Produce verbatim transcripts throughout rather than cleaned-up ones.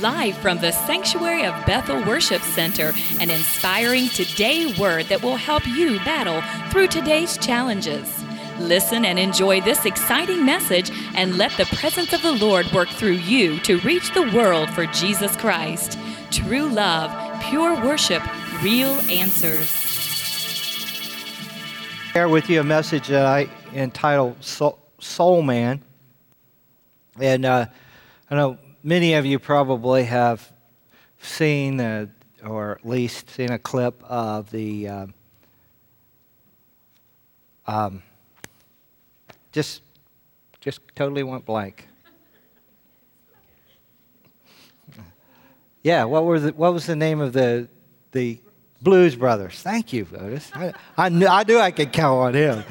Live from the Sanctuary of Bethel Worship Center, an inspiring today word that will help you battle through today's challenges. Listen and enjoy this exciting message and let the presence of the Lord work through you to reach the world for Jesus Christ. True love, pure worship, real answers. Share with you a message that I entitled Soul, Soul Man. And uh, I know many of you probably have seen, uh, or at least seen a clip of the, um, um, just, just totally went blank. Yeah, what were the, what was the name of the, the Blues Brothers? Thank you, Otis. I, I, knew, I knew I could count on him.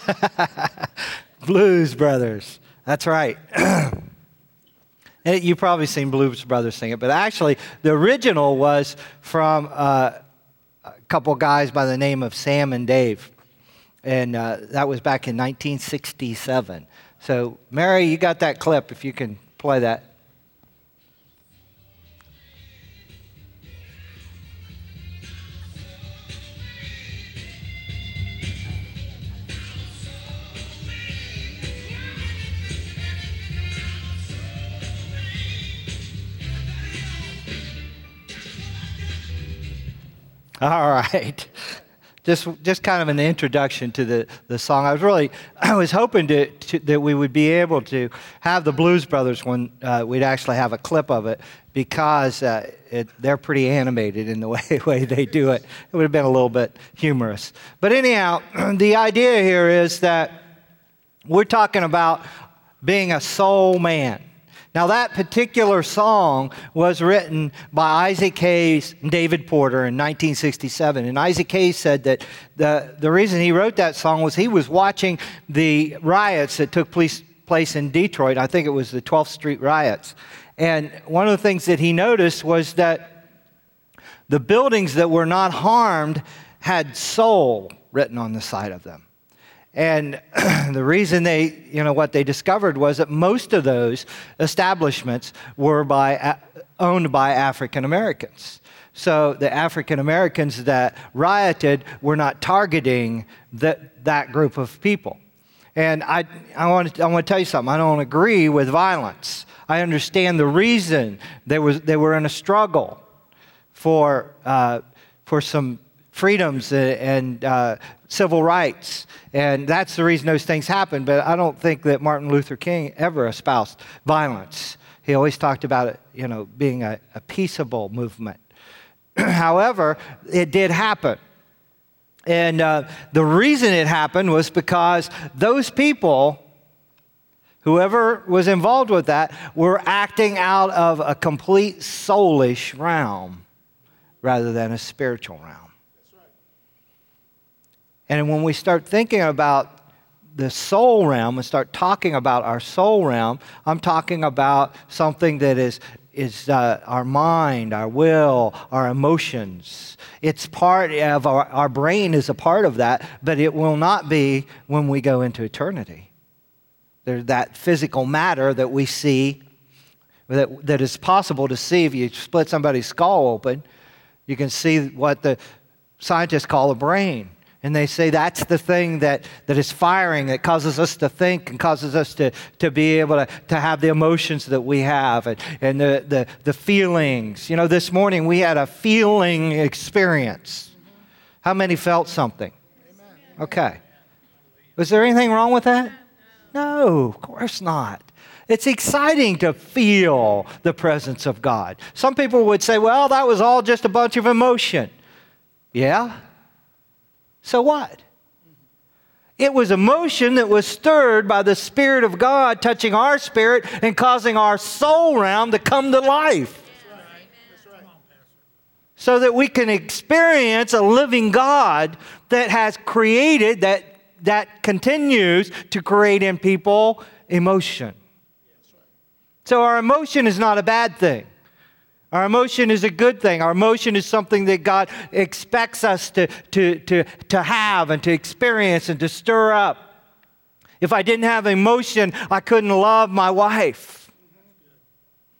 Blues Brothers. That's right. You've probably seen Blues Brothers sing it, but actually the original was from uh, a couple guys by the name of Sam and Dave, and uh, that was back in nineteen sixty-seven. So, Mary, you got that clip if you can play that. All right. Just just kind of an introduction to the, the song. I was really, I was hoping to, to that we would be able to have the Blues Brothers when uh, we'd actually have a clip of it, because uh, it, they're pretty animated in the way, way they do it. It would have been a little bit humorous. But anyhow, the idea here is that we're talking about being a soul man. Now, that particular song was written by Isaac Hayes and David Porter in nineteen sixty-seven. And Isaac Hayes said that the, the reason he wrote that song was he was watching the riots that took place, place in Detroit. I think it was the twelfth Street riots. And one of the things that he noticed was that the buildings that were not harmed had soul written on the side of them. And the reason they, you know, what they discovered was that most of those establishments were by, owned by African Americans. So the African Americans that rioted were not targeting that, that group of people. And I, I want to, I want to tell you something. I don't agree with violence. I understand the reason they was they were in a struggle for uh, for some freedoms and uh, civil rights. And that's the reason those things happen. But I don't think that Martin Luther King ever espoused violence. He always talked about it, you know, being a, a peaceable movement. However, it did happen. And uh, the reason it happened was because those people, whoever was involved with that, were acting out of a complete soulish realm rather than a spiritual realm. And when we start thinking about the soul realm and start talking about our soul realm, I'm talking about something that is, is uh, our mind, our will, our emotions. It's part of our, our brain is a part of that, but it will not be when we go into eternity. There's that physical matter that we see, that, that is possible to see. If you split somebody's skull open, you can see what the scientists call a brain. And they say that's the thing that, that is firing, that causes us to think and causes us to, to be able to, to have the emotions that we have and, and the, the, the feelings. You know, this morning we had a feeling experience. How many felt something? Okay. Was there anything wrong with that? No, of course not. It's exciting to feel the presence of God. Some people would say, well, that was all just a bunch of emotion. Yeah? So what? It was emotion that was stirred by the Spirit of God touching our spirit and causing our soul realm to come to life. That's right. That's right. So that we can experience a living God that has created, that, that continues to create in people emotion. So our emotion is not a bad thing. Our emotion is a good thing. Our emotion is something that God expects us to, to, to, to have and to experience and to stir up. If I didn't have emotion, I couldn't love my wife.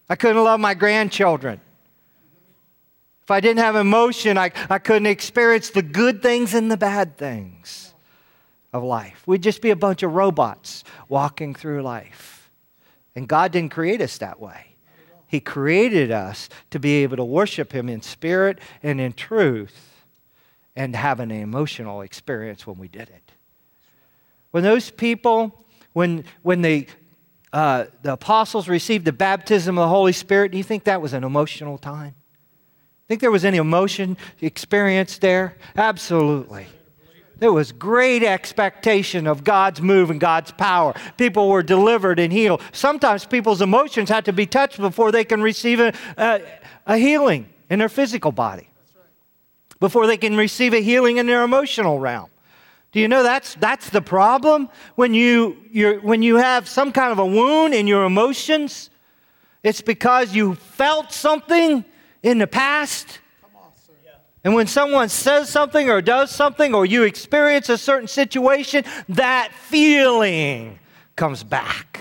I couldn't love my grandchildren. If I didn't have emotion, I, I couldn't experience the good things and the bad things of life. We'd just be a bunch of robots walking through life. And God didn't create us that way. He created us to be able to worship Him in spirit and in truth and have an emotional experience when we did it. When those people, when, when they, uh, the apostles received the baptism of the Holy Spirit, do you think that was an emotional time? Think there was any emotion experience there? Absolutely. There was great expectation of God's move and God's power. People were delivered and healed. Sometimes people's emotions had to be touched before they can receive a, a, a healing in their physical body. Before they can receive a healing in their emotional realm. Do you know that's that's the problem? When you you're, when you have some kind of a wound in your emotions, it's because you felt something in the past. And when someone says something or does something or you experience a certain situation, that feeling comes back.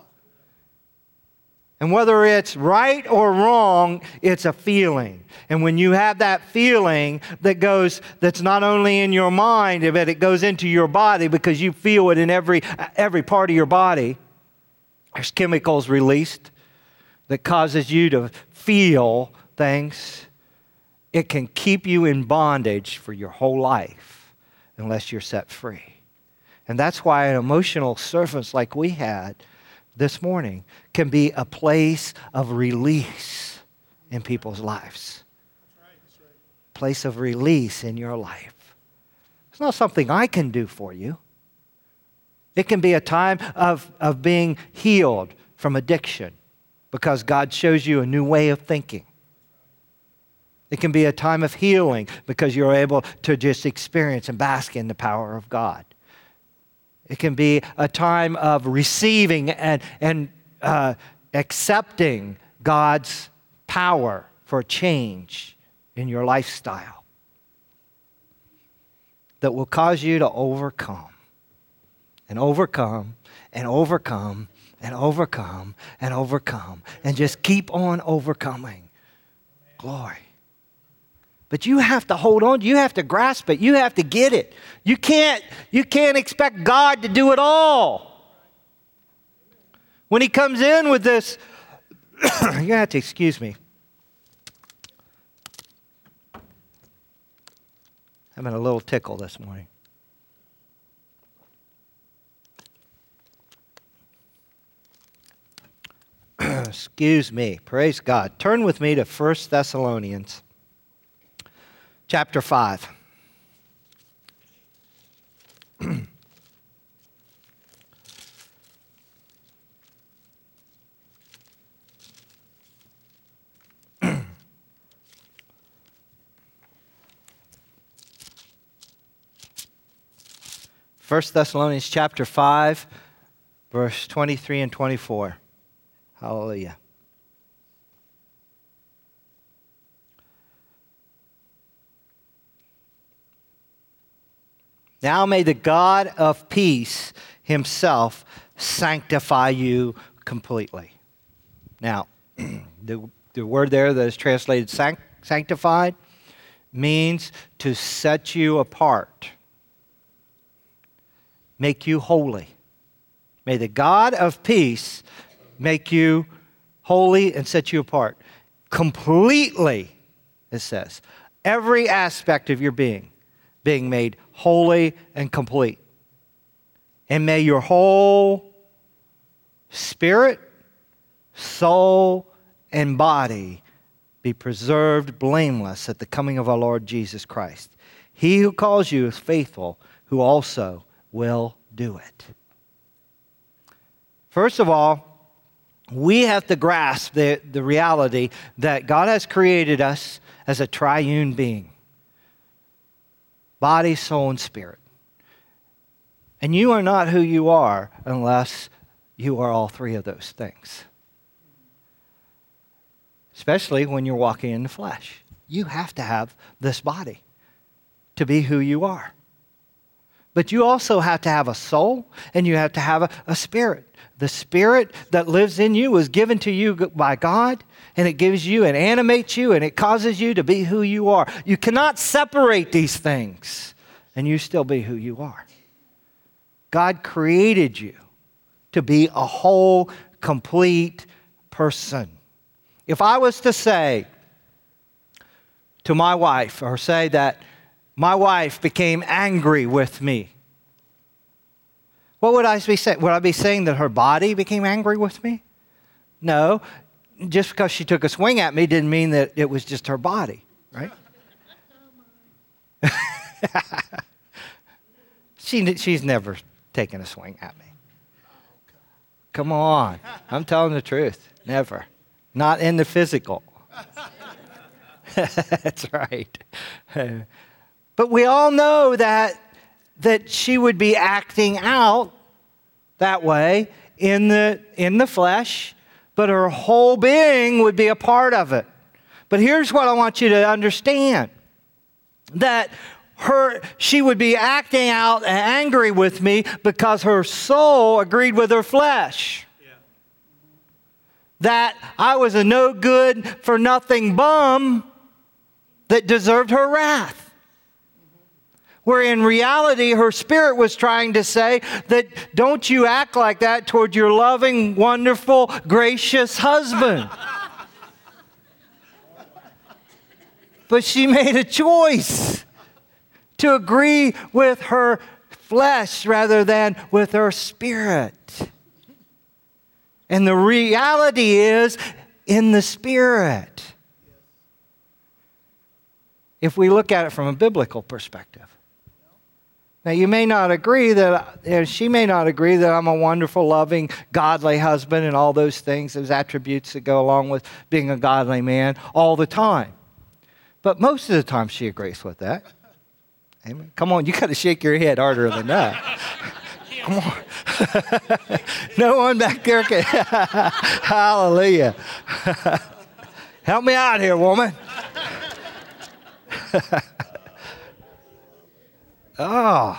And whether it's right or wrong, it's a feeling. And when you have that feeling that goes, that's not only in your mind, but it goes into your body because you feel it in every, every part of your body, there's chemicals released that causes you to feel things. It can keep you in bondage for your whole life unless you're set free. And that's why an emotional service like we had this morning can be a place of release in people's lives. That's right, that's right. Place of release in your life. It's not something I can do for you. It can be a time of, of being healed from addiction because God shows you a new way of thinking. It can be a time of healing because you're able to just experience and bask in the power of God. It can be a time of receiving and, and uh, accepting God's power for change in your lifestyle that will cause you to overcome and overcome and overcome and overcome and overcome and just keep on overcoming. Glory. But you have to hold on. You have to grasp it. You have to get it. You can't, you can't expect God to do it all. When He comes in with this, you're going to have to excuse me. I'm having a little tickle this morning. Excuse me. Praise God. Turn with me to First Thessalonians. Chapter five. First Thessalonians chapter five, verse twenty-three and twenty-four. Hallelujah. Now may the God of peace Himself sanctify you completely. Now, the, the word there that is translated sanct, sanctified means to set you apart, make you holy. May the God of peace make you holy and set you apart. Completely, it says. Every aspect of your being being made holy and complete. And may your whole spirit, soul, and body be preserved blameless at the coming of our Lord Jesus Christ. He who calls you is faithful, who also will do it. First of all, we have to grasp the, the reality that God has created us as a triune being. Body, soul, and spirit. And you are not who you are unless you are all three of those things. Especially when you're walking in the flesh. You have to have this body to be who you are. But you also have to have a soul, and you have to have a, a spirit. The spirit that lives in you was given to you by God, and it gives you and animates you, and it causes you to be who you are. You cannot separate these things, and you still be who you are. God created you to be a whole, complete person. If I was to say to my wife, or say that my wife became angry with me, what would I be saying? Would I be saying that her body became angry with me? No. Just because she took a swing at me didn't mean that it was just her body, right? she, she's never taken a swing at me. Come on. I'm telling the truth. Never. Not in the physical. That's right. But we all know that that she would be acting out that way in the in the flesh, but her whole being would be a part of it. But here's what I want you to understand. That her she would be acting out and angry with me because her soul agreed with her flesh. Yeah. That I was a no good for nothing bum that deserved her wrath. Where in reality, her spirit was trying to say that don't you act like that toward your loving, wonderful, gracious husband. But she made a choice to agree with her flesh rather than with her spirit. And the reality is in the spirit. If we look at it from a biblical perspective. Now, you may not agree that, you know, she may not agree that I'm a wonderful, loving, godly husband and all those things, those attributes that go along with being a godly man all the time. But most of the time she agrees with that. Amen. Come on, you got to shake your head harder than that. Come on. No one back there can. Hallelujah. Help me out here, woman. Oh.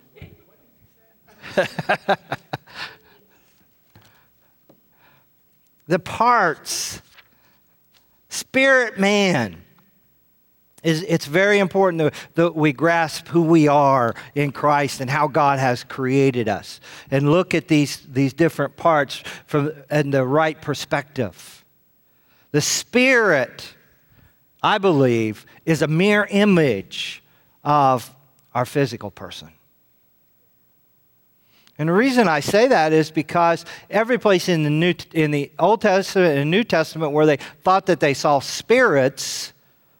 The parts, spirit man, is it's very important that, that we grasp who we are in Christ and how God has created us. And look at these, these different parts from in the right perspective. The spirit, I believe, is a mere image of our physical person. And the reason I say that is because every place in the New, in the Old Testament and New Testament where they thought that they saw spirits,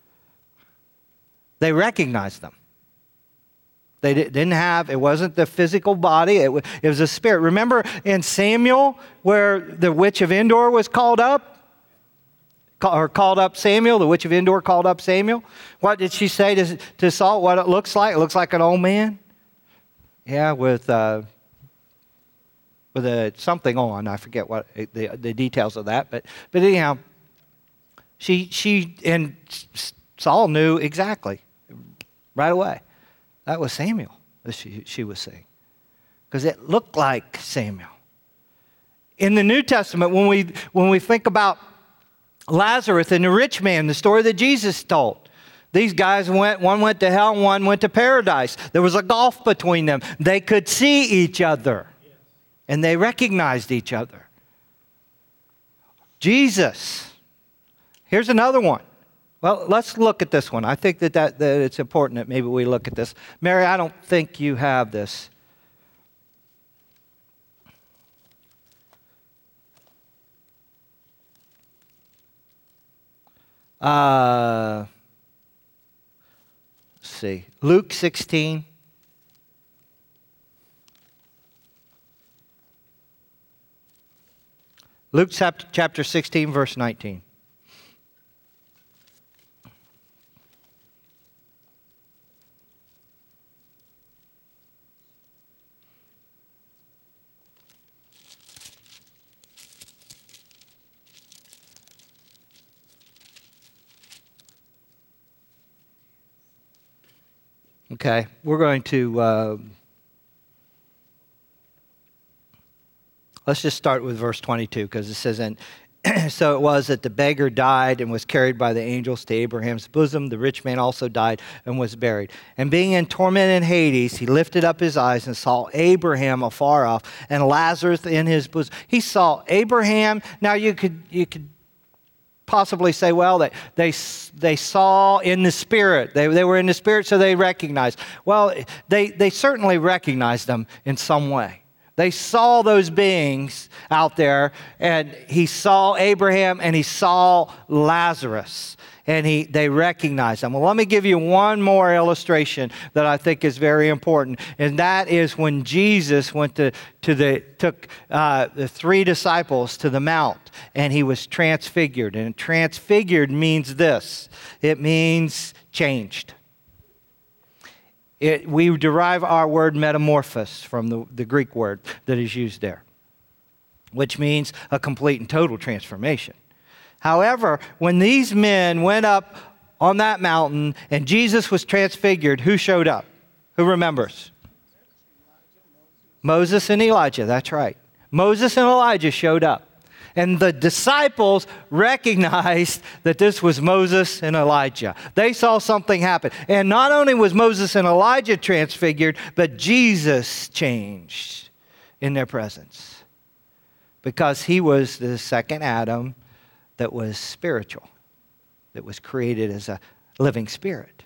they recognized them. They didn't have, it wasn't the physical body, it was, it was a spirit. Remember in Samuel where the witch of Endor was called up? Or called up Samuel, the witch of Endor called up Samuel. What did she say to, to Saul? What it looks like? It looks like an old man. Yeah, with uh, with a, something on. I forget what the, the details of that. But but anyhow, she she and Saul knew exactly right away. That was Samuel that she she was seeing, because it looked like Samuel. In the New Testament, when we when we think about Lazarus and the rich man, the story that Jesus told. These guys went, one went to hell, one went to paradise. There was a gulf between them. They could see each other, and they recognized each other. Jesus. Here's another one. Well, let's look at this one. I think that, that, that it's important that maybe we look at this. Mary, I don't think you have this. Uh, let's see. Luke sixteen. Luke chapter sixteen, verse nineteen. Okay, we're going to uh, Let's just start with verse twenty-two, because it says, and so it was that the beggar died and was carried by the angels to Abraham's bosom. The rich man also died and was buried. And being in torment in Hades, he lifted up his eyes and saw Abraham afar off and Lazarus in his bosom. He saw Abraham. Now you could you could possibly say, well, they they, they saw in the spirit. They, they were in the spirit, so they recognized. Well, they, they certainly recognized them in some way. They saw those beings out there, and he saw Abraham and he saw Lazarus, and he they recognized them. Well, let me give you one more illustration that I think is very important, and that is when Jesus went to, to the took uh, the three disciples to the mount, and he was transfigured. And transfigured means this: it means changed. It, we derive our word metamorphosis from the, the Greek word that is used there, which means a complete and total transformation. However, when these men went up on that mountain and Jesus was transfigured, who showed up? Who remembers? Moses and Elijah, that's right. Moses and Elijah showed up. And the disciples recognized that this was Moses and Elijah. They saw something happen. And not only was Moses and Elijah transfigured, but Jesus changed in their presence. Because he was the second Adam that was spiritual, that was created as a living spirit.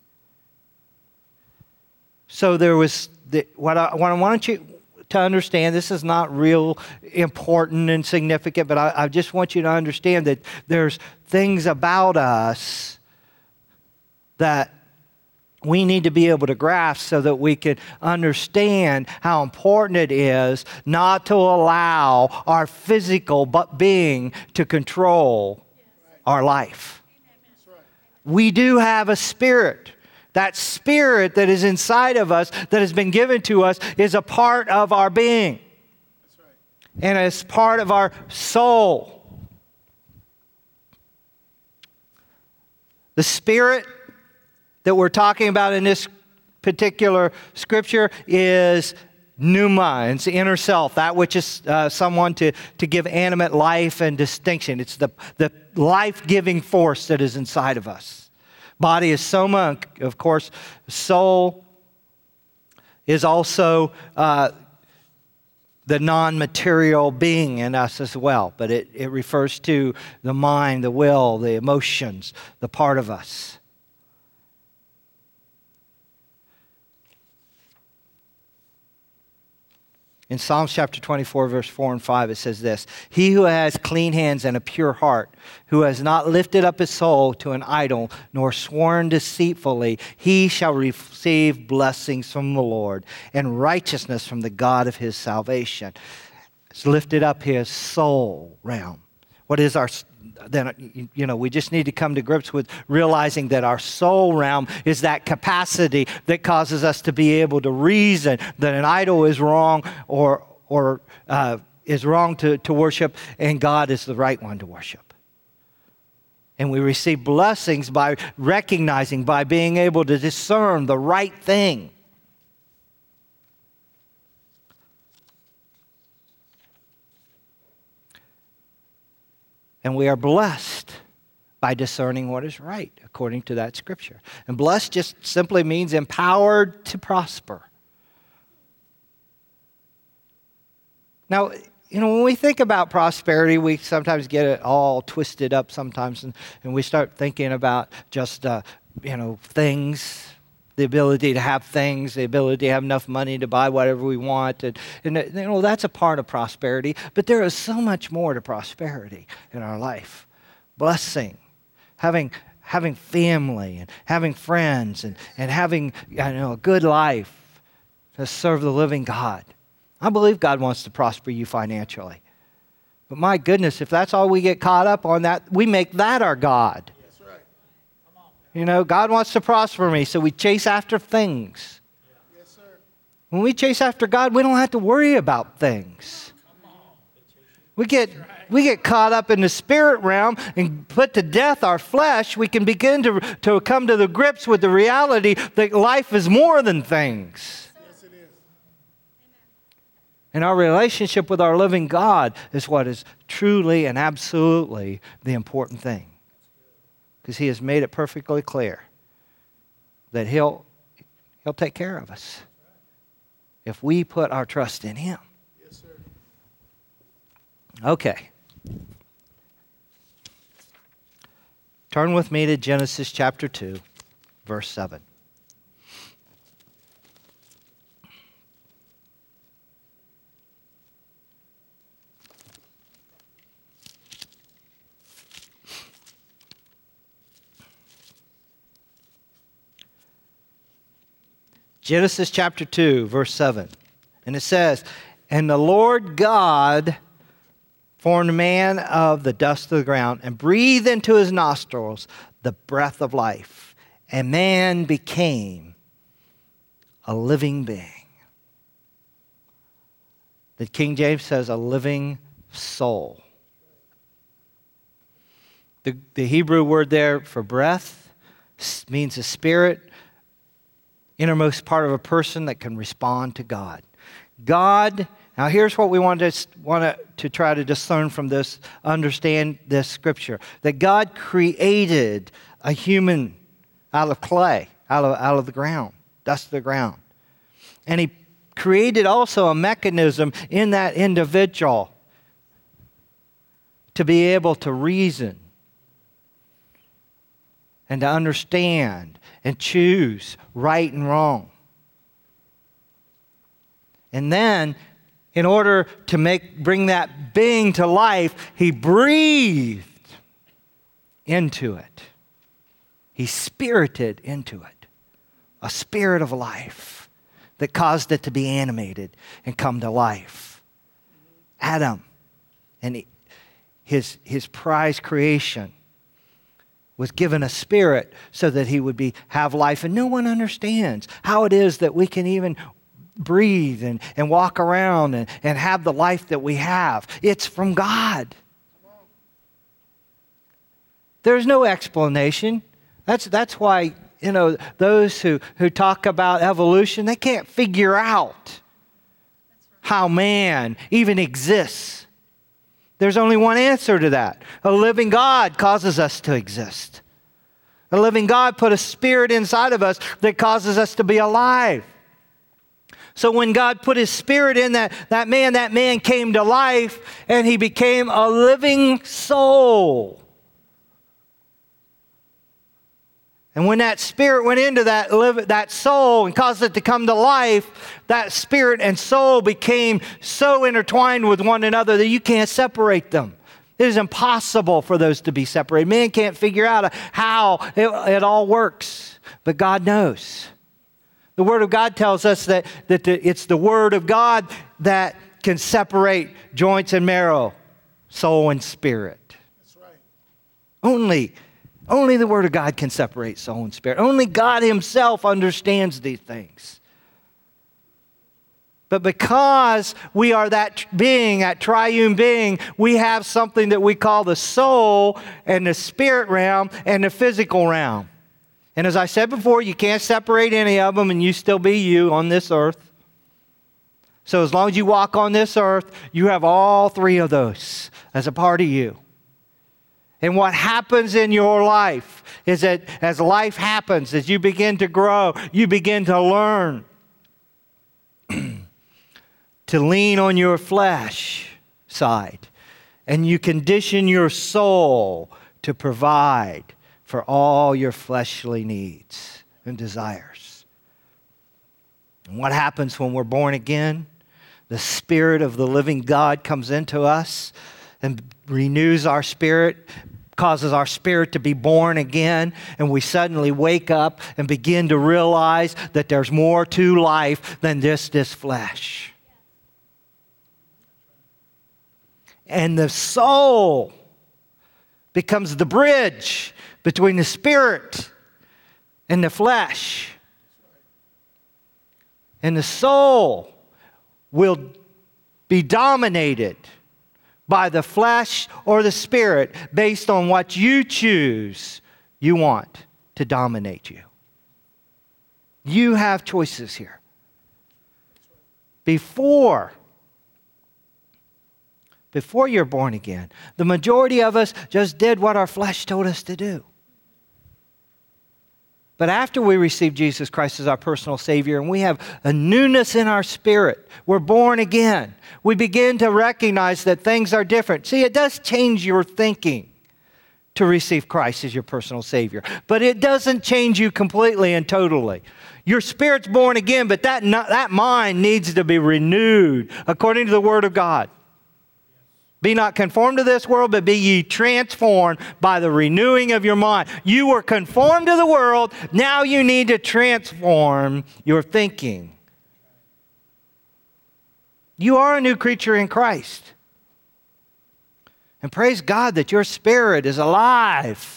So there was, the, what, I, what I want you to understand, this is not real important and significant, but I, I just want you to understand that there's things about us that we need to be able to grasp so that we can understand how important it is not to allow our physical being to control our life. We do have a spirit. That spirit that is inside of us, that has been given to us, is a part of our being. That's right. And it's part of our soul. The spirit that we're talking about in this particular scripture is pneuma. It's the inner self, that which is uh, someone to, to give animate life and distinction. It's the, the life-giving force that is inside of us. Body is soma, of course. Soul is also uh, the non-material being in us as well. But it, it refers to the mind, the will, the emotions, the part of us. In Psalms chapter twenty-four, verse four and five, it says this: He who has clean hands and a pure heart, who has not lifted up his soul to an idol, nor sworn deceitfully, he shall receive blessings from the Lord and righteousness from the God of his salvation. It's lifted up his soul realm. What is our then, you know, we just need to come to grips with realizing that our soul realm is that capacity that causes us to be able to reason that an idol is wrong or or uh, is wrong to, to worship, and God is the right one to worship. And we receive blessings by recognizing, by being able to discern the right thing. And we are blessed by discerning what is right, according to that scripture. And blessed just simply means empowered to prosper. Now, you know, when we think about prosperity, we sometimes get it all twisted up sometimes, and, and we start thinking about just, uh, you know, things, the ability to have things, the ability to have enough money to buy whatever we want. And, and you know, that's a part of prosperity. But there is so much more to prosperity in our life. Blessing, having having family, and having friends, and, and having, you know, a good life to serve the living God. I believe God wants to prosper you financially. But my goodness, if that's all we get caught up on, that we make that our God. You know, God wants to prosper me, so we chase after things. Yes, sir. When we chase after God, we don't have to worry about things. We get we get caught up in the spirit realm and put to death our flesh. We can begin to, to come to the grips with the reality that life is more than things. Yes, it is. And our relationship with our living God is what is truly and absolutely the important thing. Because He has made it perfectly clear that He'll, He'll take care of us if we put our trust in Him. Yes, sir. Okay. Turn with me to Genesis chapter two, verse seven. Genesis chapter two, verse seven. And it says, "And the Lord God formed man of the dust of the ground and breathed into his nostrils the breath of life. And man became a living being." The King James says a living soul. The, the Hebrew word there for breath means a spirit, innermost part of a person that can respond to God. God, now here's what we want to, want to, to try to discern from this, understand this scripture. That God created a human out of clay, out of, out of the ground, dust of the ground. And He created also a mechanism in that individual to be able to reason and to understand and choose right and wrong. And then, in order to make bring that being to life, He breathed into it. He spirited into it a spirit of life that caused it to be animated and come to life. Adam and he, his, his prized creation was given a spirit so that he would be have life. And no one understands how it is that we can even breathe and, and walk around and, and have the life that we have. It's from God. There's no explanation. That's, that's why, you know, those who, who talk about evolution, they can't figure out how man even exists. There's only one answer to that. A living God causes us to exist. A living God put a spirit inside of us that causes us to be alive. So when God put His spirit in that, that man, that man came to life and he became a living soul. And when that spirit went into that, live, that soul and caused it to come to life, that spirit and soul became so intertwined with one another that you can't separate them. It is impossible for those to be separated. Man can't figure out how it, it all works, but God knows. The Word of God tells us that, that the, it's the Word of God that can separate joints and marrow, soul and spirit. That's right. Only Only the Word of God can separate soul and spirit. Only God Himself understands these things. But because we are that being, that triune being, we have something that we call the soul and the spirit realm and the physical realm. And as I said before, you can't separate any of them and you still be you on this earth. So as long as you walk on this earth, you have all three of those as a part of you. And what happens in your life is that as life happens, as you begin to grow, you begin to learn to lean on your flesh side. And you condition your soul to provide for all your fleshly needs and desires. And what happens when we're born again? The Spirit of the living God comes into us and renews our spirit, causes our spirit to be born again, and we suddenly wake up and begin to realize that there's more to life than just this flesh. And the soul becomes the bridge between the spirit and the flesh. And the soul will be dominated by the flesh or the spirit based on what you choose you want to dominate you. You have choices here. Before before you're born again. The majority of us just did what our flesh told us to do. But after we receive Jesus Christ as our personal Savior and we have a newness in our spirit, we're born again, we begin to recognize that things are different. See, it does change your thinking to receive Christ as your personal Savior, but it doesn't change you completely and totally. Your spirit's born again, but that, that mind needs to be renewed according to the Word of God. Be not conformed to this world, but be ye transformed by the renewing of your mind. You were conformed to the world. Now you need to transform your thinking. You are a new creature in Christ. And praise God that your spirit is alive.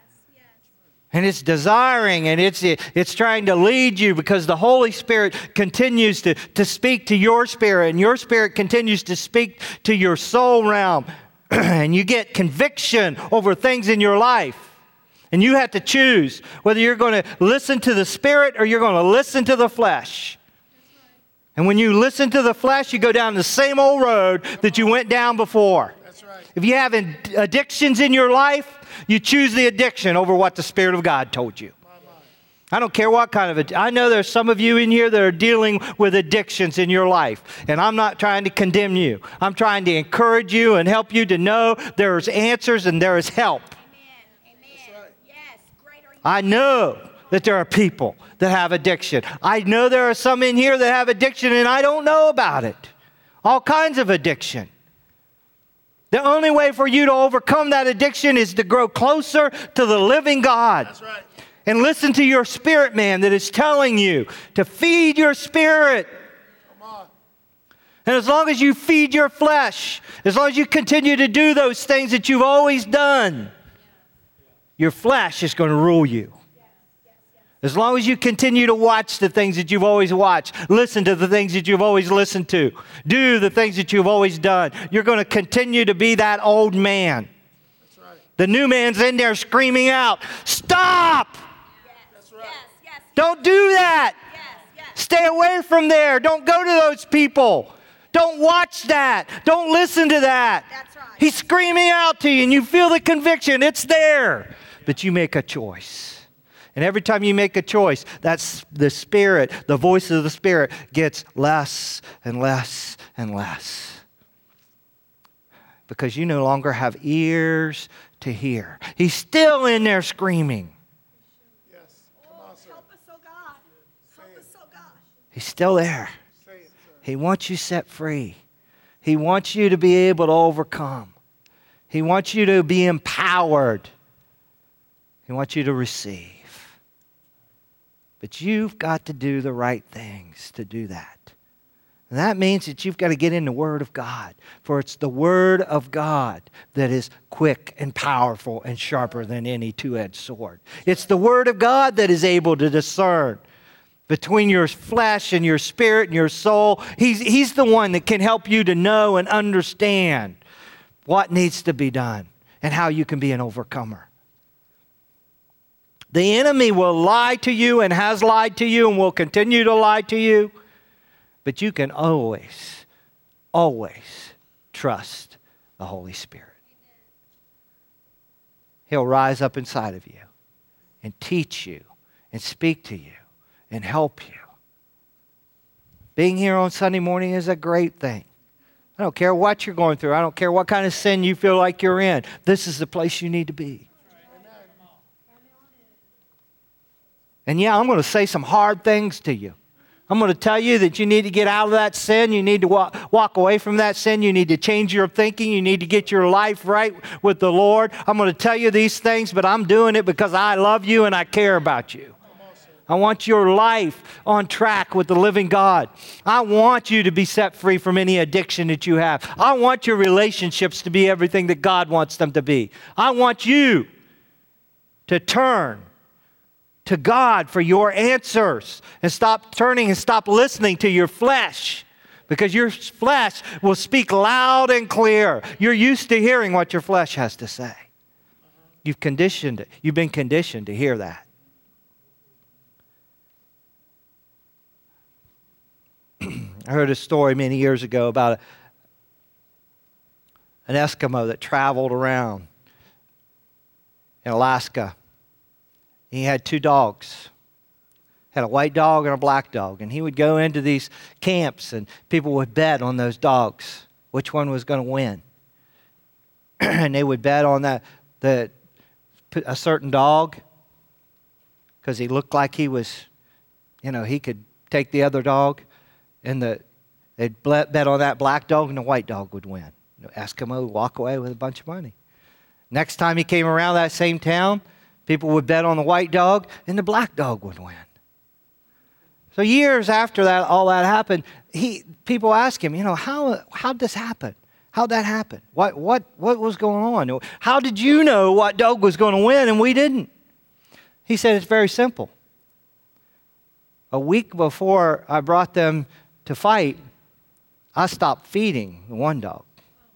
And it's desiring and it's, it's trying to lead you because the Holy Spirit continues to, to speak to your spirit and your spirit continues to speak to your soul realm. And you get conviction over things in your life. And you have to choose whether you're going to listen to the Spirit or you're going to listen to the flesh. And when you listen to the flesh, you go down the same old road that you went down before. That's right. If you have addictions in your life, you choose the addiction over what the Spirit of God told you. I don't care what kind of it. I know there's some of you in here that are dealing with addictions in your life. And I'm not trying to condemn you. I'm trying to encourage you and help you to know there's answers and there is help. Amen. Amen. Yes. Great are you. I know that there are people that have addiction. I know there are some in here that have addiction and I don't know about it. All kinds of addiction. The only way for you to overcome that addiction is to grow closer to the living God. That's right. And listen to your spirit man that is telling you to feed your spirit. Come on. And as long as you feed your flesh, as long as you continue to do those things that you've always done, your flesh is going to rule you. As long as you continue to watch the things that you've always watched, listen to the things that you've always listened to, do the things that you've always done, you're going to continue to be that old man. That's right. The new man's in there screaming out, stop! Yes. That's right. Yes, yes, yes. Don't do that. Yes, yes. Stay away from there. Don't go to those people. Don't watch that. Don't listen to that. That's right. He's screaming out to you and you feel the conviction. It's there. But you make a choice. And every time you make a choice, that's the Spirit, the voice of the Spirit gets less and less and less. Because you no longer have ears to hear. He's still in there screaming. Yes. Come on, sir. Help us, oh God. Help us, oh God. He's still there. He wants you set free. He wants you to be able to overcome. He wants you to be empowered. He wants you to receive. But you've got to do the right things to do that. And that means that you've got to get in the Word of God. For it's the Word of God that is quick and powerful and sharper than any two-edged sword. It's the Word of God that is able to discern between your flesh and your spirit and your soul. He's, he's the one that can help you to know and understand what needs to be done and how you can be an overcomer. The enemy will lie to you and has lied to you and will continue to lie to you. But you can always, always trust the Holy Spirit. He'll rise up inside of you and teach you and speak to you and help you. Being here on Sunday morning is a great thing. I don't care what you're going through. I don't care what kind of sin you feel like you're in. This is the place you need to be. And yeah, I'm going to say some hard things to you. I'm going to tell you that you need to get out of that sin. You need to walk, walk away from that sin. You need to change your thinking. You need to get your life right with the Lord. I'm going to tell you these things, but I'm doing it because I love you and I care about you. I want your life on track with the living God. I want you to be set free from any addiction that you have. I want your relationships to be everything that God wants them to be. I want you to turn to God for your answers and stop turning and stop listening to your flesh, because your flesh will speak loud and clear. You're used to hearing what your flesh has to say. You've conditioned it. You've been conditioned to hear that. I heard a story many years ago about an Eskimo that traveled around in Alaska. He had two dogs. Had a white dog and a black dog. And he would go into these camps and people would bet on those dogs, which one was going to win. And they would bet on that, that a certain dog because he looked like he was, you know, he could take the other dog. And the, they'd bet on that black dog and the white dog would win. The Eskimo would walk away with a bunch of money. Next time he came around that same town, people would bet on the white dog and the black dog would win. So years after that, all that happened, he, people ask him, you know, how how'd this happen? How'd that happen? What what what was going on? How did you know what dog was going to win and we didn't? He said it's very simple. A week before I brought them to fight, I stopped feeding the one dog.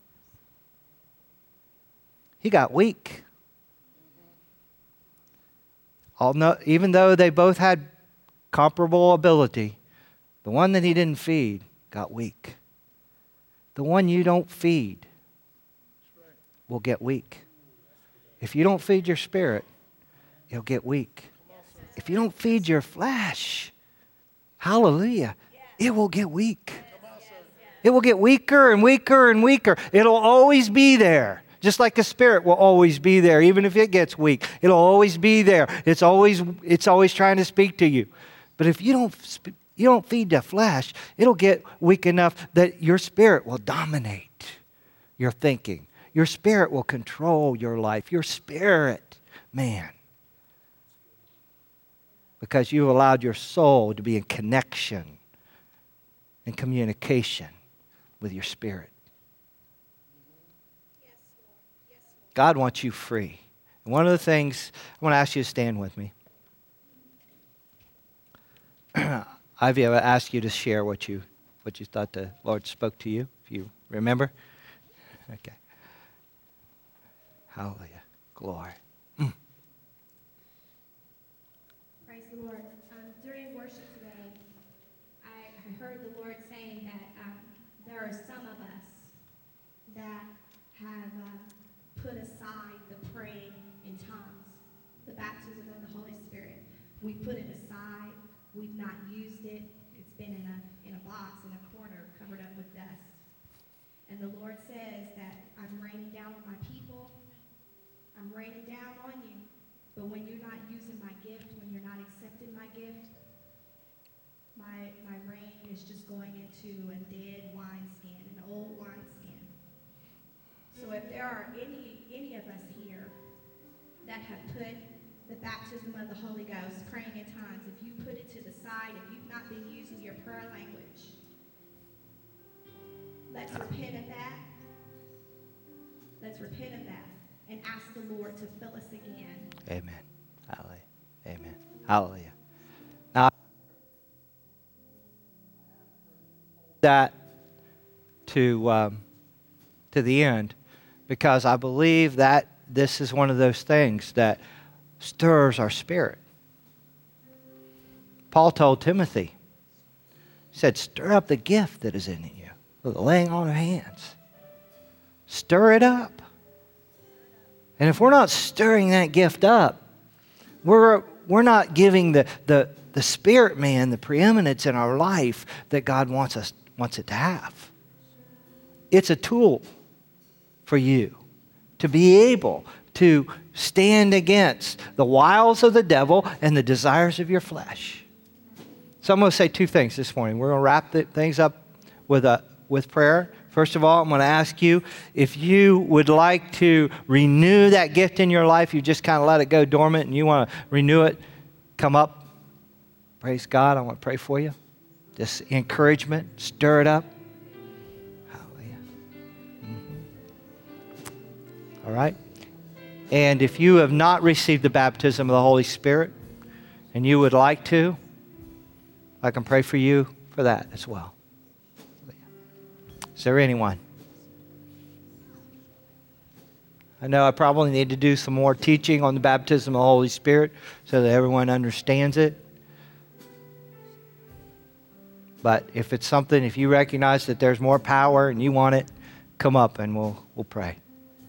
He got weak. Although, even though they both had comparable ability, the one that he didn't feed got weak. The one you don't feed will get weak. If you don't feed your spirit, you'll get weak. If you don't feed your flesh, hallelujah, it will get weak. It will get weaker and weaker and weaker. It'll always be there. Just like the spirit will always be there, even if it gets weak. It'll always be there. It's always, it's always trying to speak to you. But if you don't, you don't feed the flesh, it'll get weak enough that your spirit will dominate your thinking. Your spirit will control your life. Your spirit, man. Because you've allowed your soul to be in connection and communication with your spirit. God wants you free. And one of the things, I want to ask you to stand with me. I've asked you to share what you what you thought the Lord spoke to you, if you remember. Okay. Hallelujah. Glory. Mm. Praise the Lord. Um, during worship today, I, I heard the Lord saying that um, there are some of us that have uh, put aside the praying in tongues, the baptism of the Holy Spirit. We put it aside. We've not used it. It's been in a in a box in a corner covered up with dust. And the Lord says that I'm raining down on my people. I'm raining down on you. But when you're not using my gift, when you're not accepting my gift, my my rain is just going into a dead wineskin, an old wineskin. So if there are any any of us here that have put the baptism of the Holy Ghost, praying in tongues, if you put it to the side, if you've not been using your prayer language, let's repent of that. Let's repent of that and ask the Lord to fill us again. Amen. Hallelujah. Amen. Hallelujah. Now, that to um, to the end, because I believe that this is one of those things that stirs our spirit. Paul told Timothy, he said, stir up the gift that is in you, with the laying on of hands. Stir it up. And if we're not stirring that gift up, we're we're not giving the, the, the spirit man the preeminence in our life that God wants us wants it to have. It's a tool for you to be able to stand against the wiles of the devil and the desires of your flesh. So I'm going to say two things this morning. We're going to wrap the, things up with a with prayer. First of all, I'm going to ask you if you would like to renew that gift in your life. You just kind of let it go dormant and you want to renew it. Come up. Praise God. I want to pray for you. This encouragement, stir it up. Hallelujah. Mm-hmm. All right. And if you have not received the baptism of the Holy Spirit and you would like to, I can pray for you for that as well. Is there anyone? I know I probably need to do some more teaching on the baptism of the Holy Spirit so that everyone understands it. But if it's something, if you recognize that there's more power and you want it, come up and we'll, we'll pray.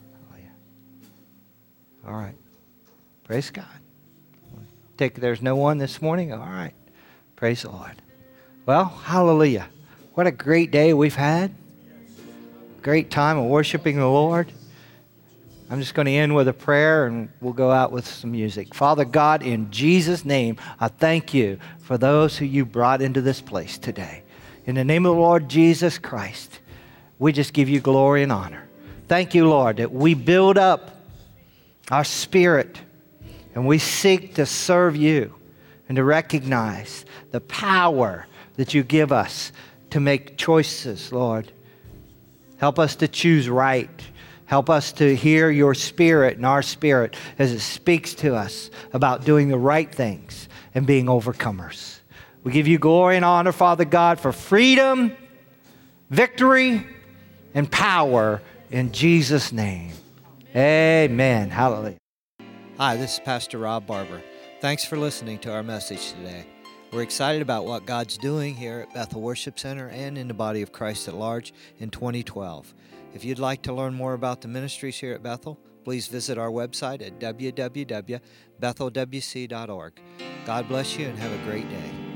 All right. Praise God. Take, there's no one this morning? All right. Praise the Lord. Well, hallelujah. What a great day we've had. Great time of worshiping the Lord. I'm just going to end with a prayer and we'll go out with some music. Father God, in Jesus' name, I thank you for those who you brought into this place today. In the name of the Lord Jesus Christ, we just give you glory and honor. Thank you, Lord, that we build up our spirit and we seek to serve you and to recognize the power that you give us to make choices, Lord. Help us to choose right. Help us to hear your spirit and our spirit as it speaks to us about doing the right things and being overcomers. We give you glory and honor, Father God, for freedom, victory, and power in Jesus' name. Amen. Hallelujah. Hi, this is Pastor Rob Barber. Thanks for listening to our message today. We're excited about what God's doing here at Bethel Worship Center and in the body of Christ at large in twenty twelve. If you'd like to learn more about the ministries here at Bethel, please visit our website at w w w dot bethel w c dot org. God bless you and have a great day.